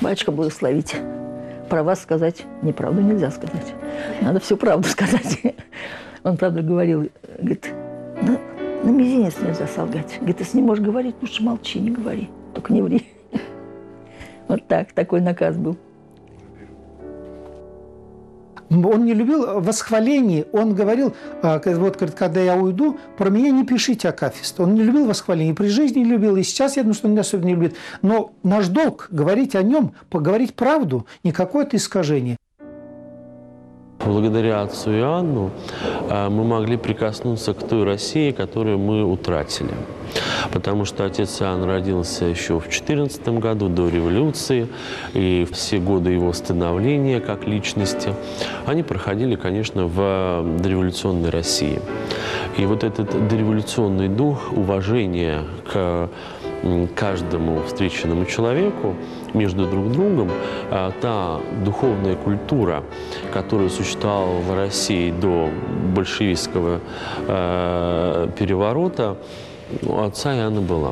Батюшка, благословите. Про вас сказать неправду нельзя сказать. Надо всю правду сказать. Он, правда, говорил, говорит, на мизинец нельзя солгать. Говорит, если не можешь говорить, лучше молчи, не говори, только не ври. Вот так, такой наказ был. Он не любил восхвалений. Он говорил, вот, когда я уйду, про меня не пишите акафист. Он не любил восхвалений. При жизни не любил. И сейчас, я думаю, что он не особенно не любит. Но наш долг говорить о нем, поговорить правду, не какое-то искажение. Благодаря отцу Иоанну мы могли прикоснуться к той России, которую мы утратили. Потому что отец Иоанн родился еще в 14 году, до революции, и все годы его становления как личности, они проходили, конечно, в дореволюционной России. И вот этот дореволюционный дух, уважение к каждому встреченному человеку, между друг другом, та духовная культура, которая существовала в России до большевистского переворота, у отца Иоанна была.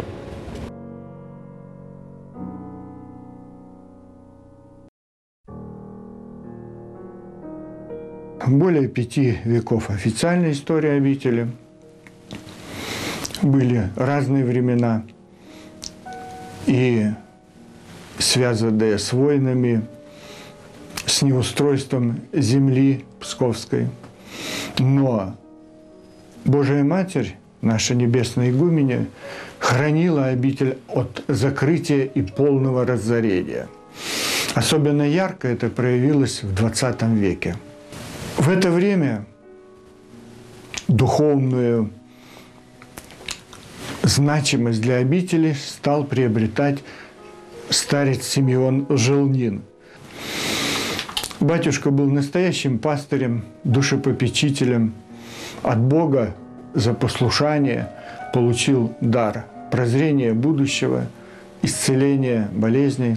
Более 5 веков официальной истории обители. Были разные времена, и связанные с войнами, с неустройством земли Псковской. Но Божия Матерь, наша небесная игуменя, хранила обитель от закрытия и полного разорения. Особенно ярко это проявилось в XX веке. В это время духовную значимость для обители стал приобретать старец Симеон Желнин. Батюшка был настоящим пастырем, душепопечителем. От Бога за послушание получил дар прозрения будущего, исцеления болезней.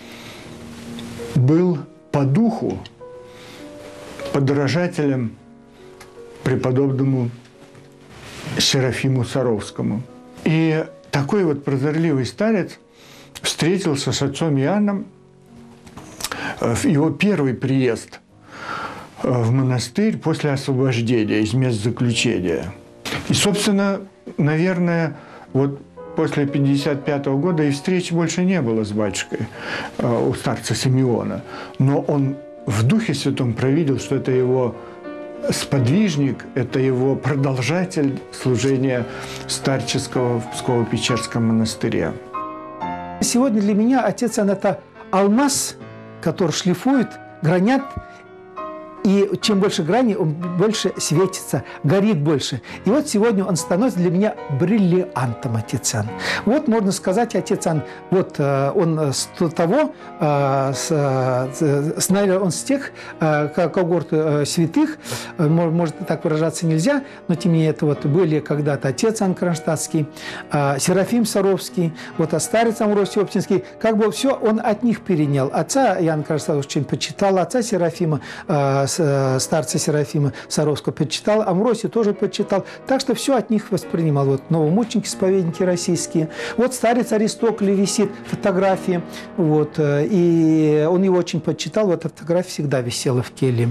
Был по духу подражателем преподобному Серафиму Саровскому. И такой вот прозорливый старец встретился с отцом Иоанном в его первый приезд в монастырь после освобождения из мест заключения. И, собственно, наверное, вот после 1955 года и встречи больше не было с батюшкой у старца Симеона. Но он в Духе Святом провидел, что это его сподвижник, это его продолжатель служения старческого в Псково-Печерском монастыре. Сегодня для меня отец Иоанн – это алмаз, который шлифует, гранят. И чем больше граней, он больше светится, горит больше. И вот сегодня он становится для меня бриллиантом, отец Иоанн. Вот можно сказать, отец Иоанн, вот он с того, наверное, он с тех когорт святых, может так выражаться нельзя, но тем не менее это вот были когда-то отец Иоанн Кронштадтский, Серафим Саровский, вот старец Амвросий Оптинский, как бы все он от них перенял. Отца Иоанна Кронштадтского очень почитал, отца Серафима, старца Серафима Саровского почитал, Амвросий тоже почитал. Так что все от них воспринимал. Вот новомученики, исповедники российские. Вот старец Аристокле висит, фотографии. Вот, и он его очень почитал. Вот эта фотография всегда висела в келье.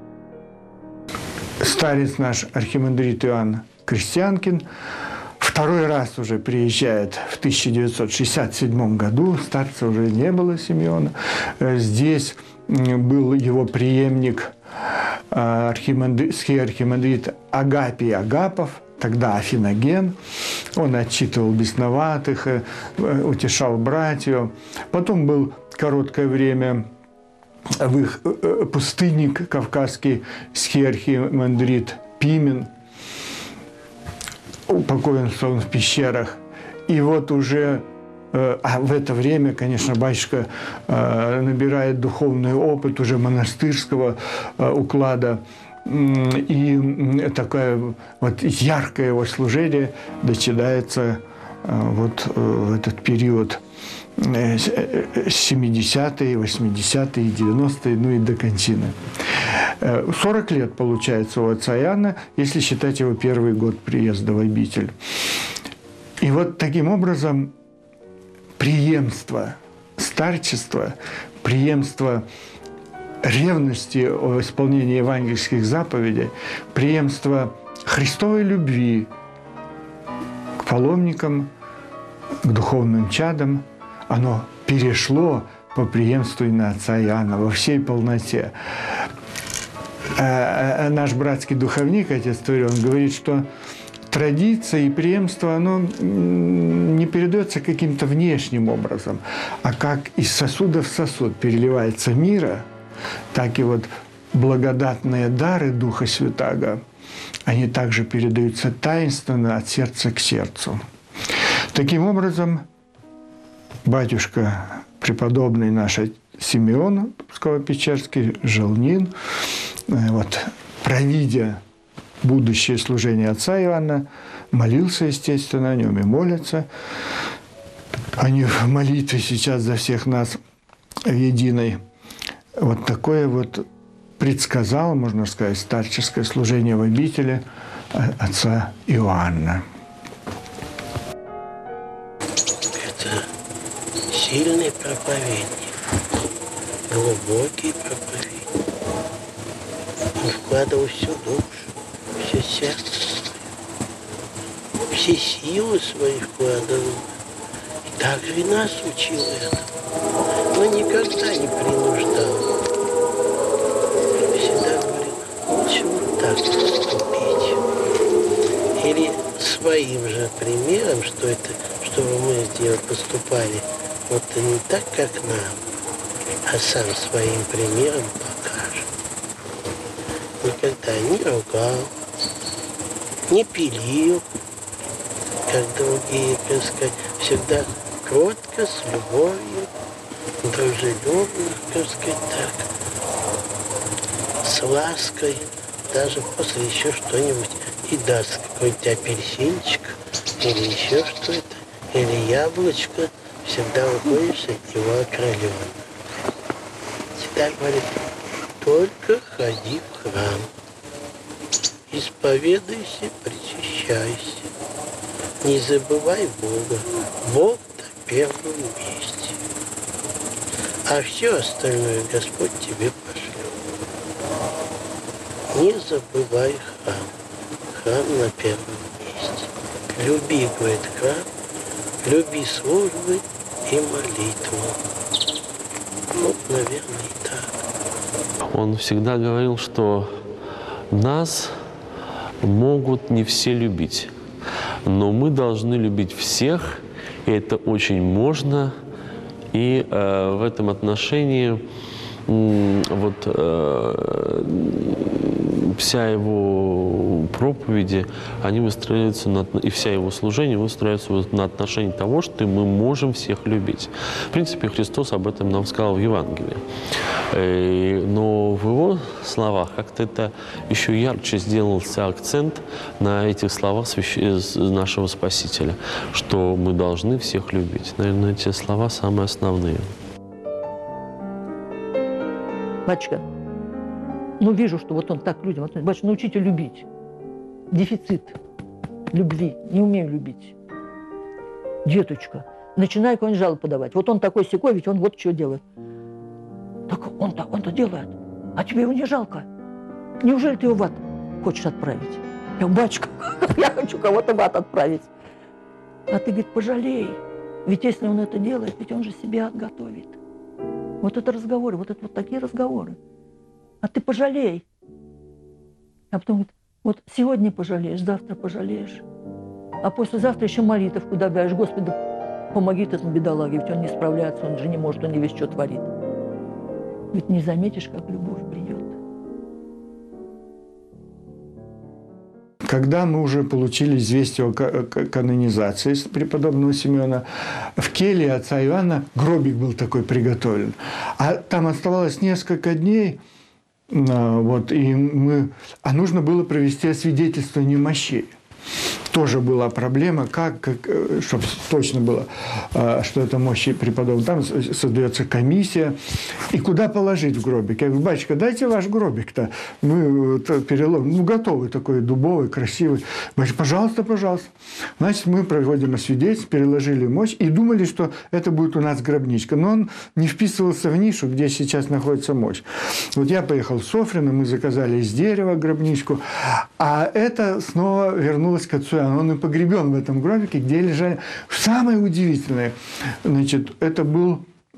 Старец наш архимандрит Иоанн Крестьянкин второй раз уже приезжает в 1967 году. Старца уже не было Симеона. Здесь был его преемник архимандрит Агапий Агапов, тогда Афиноген. Он отчитывал бесноватых, утешал братьев. Потом был короткое время в их пустынник кавказский схиархимандрит Пимен. Упокоился он в пещерах. И вот уже а в это время, конечно, батюшка набирает духовный опыт уже монастырского уклада. И такое вот яркое его служение начинается вот в этот период 70-е, 80-е, 90-е, ну и до кончины. 40 лет, получается, у отца Иоанна, если считать его первый год приезда в обитель. И вот таким образом преемство старчества, преемство ревности о исполнении евангельских заповедей, преемство Христовой любви к паломникам, к духовным чадам, оно перешло по преемству и на отца Иоанна во всей полноте. Наш братский духовник, отец Турий, он говорит, что традиция и преемство, оно не передается каким-то внешним образом, а как из сосуда в сосуд переливается мира, так и вот благодатные дары Духа Святаго, они также передаются таинственно от сердца к сердцу. Таким образом, батюшка преподобный наш Симеон Псково-Печерский, Желнин, вот, провидя будущее служение отца Иоанна, молился, естественно, о нем и молится. Они в молитве сейчас за всех нас в единой. Вот такое вот предсказал, можно сказать, старческое служение в обители отца Иоанна. Это сильный проповедник, глубокий проповедник. Он вкладывал всю душу, все сердце, все силы свои вкладывал. И также и нас учил этому, но никогда не принуждал. Всегда говорил, лучше вот так поступить. Или своим же примером, что это, чтобы мы поступали, вот не так, как нам, а сам своим примером покажет. Никогда не ругал, не пилил, как другие, так сказать, всегда кротко, с любовью, дружелюбно, так сказать, так, с лаской, даже после еще что-нибудь и даст какой-то апельсинчик или еще что-то, или яблочко, всегда уходишь от него окрылённым. Всегда говорит, только ходи в храм, исповедуйся, причащайся, не забывай Бога, Бог на первом месте, а все остальное Господь тебе пошлет. Не забывай храм, храм на первом месте. Люби, говорит, храм, люби службы и молитву. Вот, наверное, и так. Он всегда говорил, что нас могут не все любить, но мы должны любить всех, и это очень можно. И в этом отношении вся его проповеди, они выстраиваются и вся его служение выстраивается на отношении того, что мы можем всех любить. В принципе, Христос об этом нам сказал в Евангелии. Но в его словах как-то это еще ярче сделался акцент на этих словах нашего Спасителя, что мы должны всех любить. Наверное, эти слова самые основные. Батюшка, вижу, что вот он так людям. Батюшка, научите любить. Дефицит любви. Не умею любить. Деточка, начинаю какую-нибудь жалобу подавать. Вот он такой секой, ведь он вот что делает. Так он-то делает. А тебе его не жалко? Неужели ты его в ад хочешь отправить? Я говорю, батюшка, я хочу кого-то в ад отправить. А ты, говорит, пожалей. Ведь если он это делает, ведь он же себе ад готовит. Вот это разговоры, вот такие разговоры. А ты пожалей. А потом говорит, вот сегодня пожалеешь, завтра пожалеешь. А послезавтра еще молитву добавишь. Господи, помоги этому бедолаге, ведь он не справляется, он же не может, он не весь что творит. Ведь не заметишь, как любовь придет. Когда мы уже получили известие о канонизации преподобного Симеона, в келье отца Иоанна гробик был такой приготовлен. А там оставалось несколько дней, а нужно было провести освидетельствование мощей. тоже была проблема, чтобы точно было, что это мощи преподобного. Там создается комиссия. И куда положить в гробик? Я говорю, батюшка, дайте ваш гробик-то. Мы перелом, готовый такой, дубовый, красивый. Батюшка, пожалуйста, пожалуйста. Значит, мы проводим освидетельство, переложили мощь и думали, что это будет у нас гробничка. Но он не вписывался в нишу, где сейчас находится мощь. Вот я поехал в Софрино, мы заказали из дерева гробничку, а это снова вернулось к отцу. Он и погребен в этом гробике, где лежали. Самое удивительное, значит, это был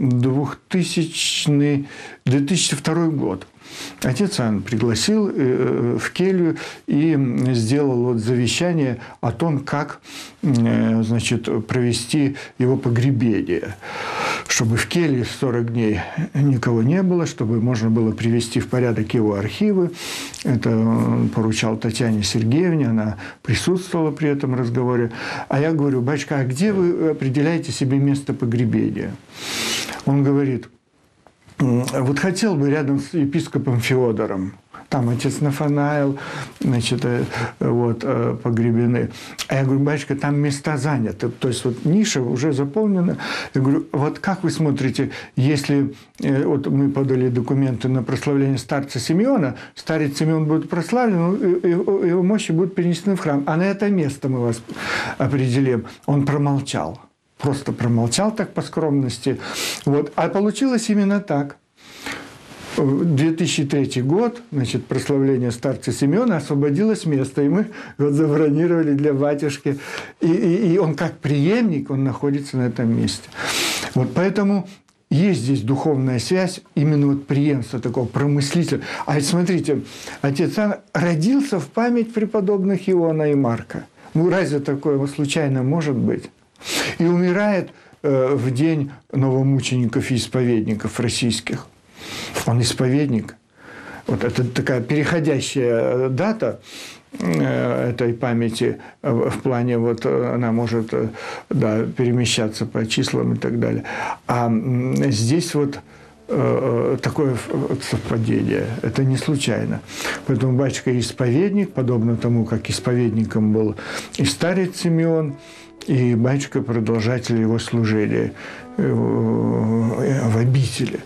2002 год. Отец Иоанн пригласил в келью и сделал вот завещание о том, как, значит, провести его погребение. Чтобы в келье 40 дней никого не было, чтобы можно было привести в порядок его архивы. Это он поручал Татьяне Сергеевне, она присутствовала при этом разговоре. А я говорю, батюшка, а где вы определяете себе место погребения? Он говорит, вот хотел бы рядом с епископом Феодором. Там отец Нафанаил, значит, вот, погребены. А я говорю, батюшка, там места заняты. То есть, вот ниша уже заполнена. Я говорю, вот как вы смотрите, если вот мы подали документы на прославление старца Симеона, старец Симеон будет прославлен, его мощи будут перенесены в храм. А на это место мы вас определим. Он промолчал. Просто промолчал так по скромности. Вот. А получилось именно так. 2003 год, значит, прославление старца Симеона, освободилось место, и мы вот забронировали для батюшки. И он как преемник, он находится на этом месте. Вот поэтому есть здесь духовная связь, именно вот преемства такого промыслителя. А ведь смотрите, отец Иоанн родился в память преподобных Иоанна и Марка. Ну, разве такое случайно может быть? И умирает в день новомучеников и исповедников российских. Он исповедник. Вот это такая переходящая дата этой памяти в плане, вот она может, да, перемещаться по числам и так далее. А здесь вот такое совпадение. Это не случайно. Поэтому батюшка исповедник, подобно тому, как исповедником был и старец Симеон, и батюшка продолжатель его служения в обители.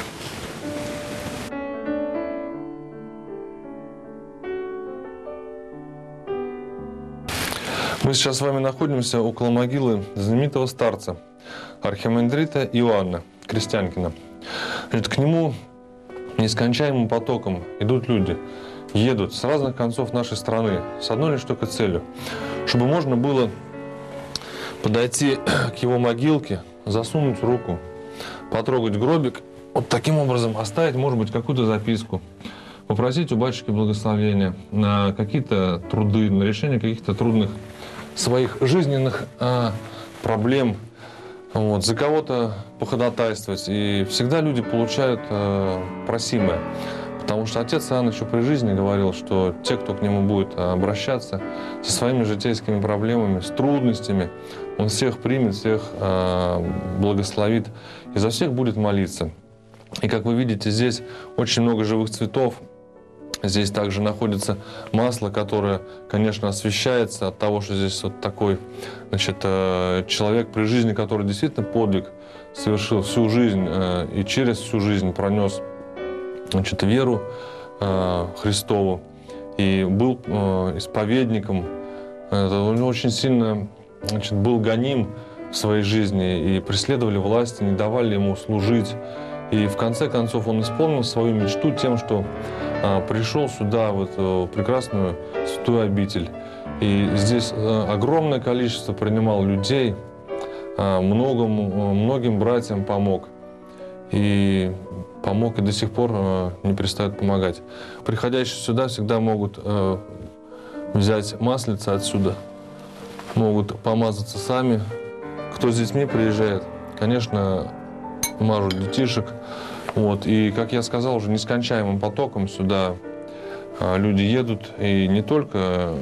Мы сейчас с вами находимся около могилы знаменитого старца архимандрита Иоанна Крестьянкина. К нему нескончаемым потоком идут люди, едут с разных концов нашей страны с одной лишь только целью, чтобы можно было подойти к его могилке, засунуть руку, потрогать гробик, вот таким образом оставить, может быть, какую-то записку, попросить у батюшки благословения на какие-то труды, на решение каких-то трудных своих жизненных проблем, вот, за кого-то походатайствовать. И всегда люди получают просимое. Потому что отец Иоанн еще при жизни говорил, что те, кто к нему будет обращаться со своими житейскими проблемами, с трудностями, он всех примет, всех благословит и за всех будет молиться. И как вы видите, здесь очень много живых цветов. Здесь также находится масло, которое, конечно, освещается от того, что здесь вот такой, значит, человек при жизни, который действительно подвиг совершил всю жизнь и через всю жизнь пронес, значит, веру Христову и был исповедником. Он очень сильно, значит, был гоним в своей жизни, и преследовали власти, не давали ему служить. И в конце концов он исполнил свою мечту тем, что пришел сюда, в эту прекрасную святую обитель. И здесь огромное количество принимал людей, многим братьям помог. И помог и до сих пор не перестает помогать. Приходящие сюда всегда могут взять маслице отсюда, могут помазаться сами. Кто с детьми приезжает, конечно, мажут детишек. Вот. И, как я сказал, уже нескончаемым потоком сюда люди едут, и не только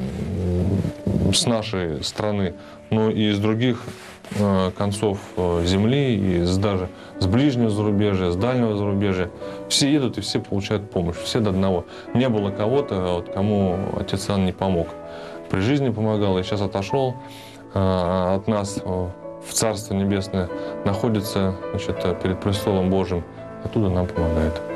с нашей страны, но и из других концов земли, и даже с ближнего зарубежья, с дальнего зарубежья. Все едут и все получают помощь, все до одного. Не было кого-то, вот, кому отец Иоанн не помог. при жизни помогал, и сейчас отошел от нас в Царство Небесное, находится, значит, перед престолом Божьим, оттуда нам помогает.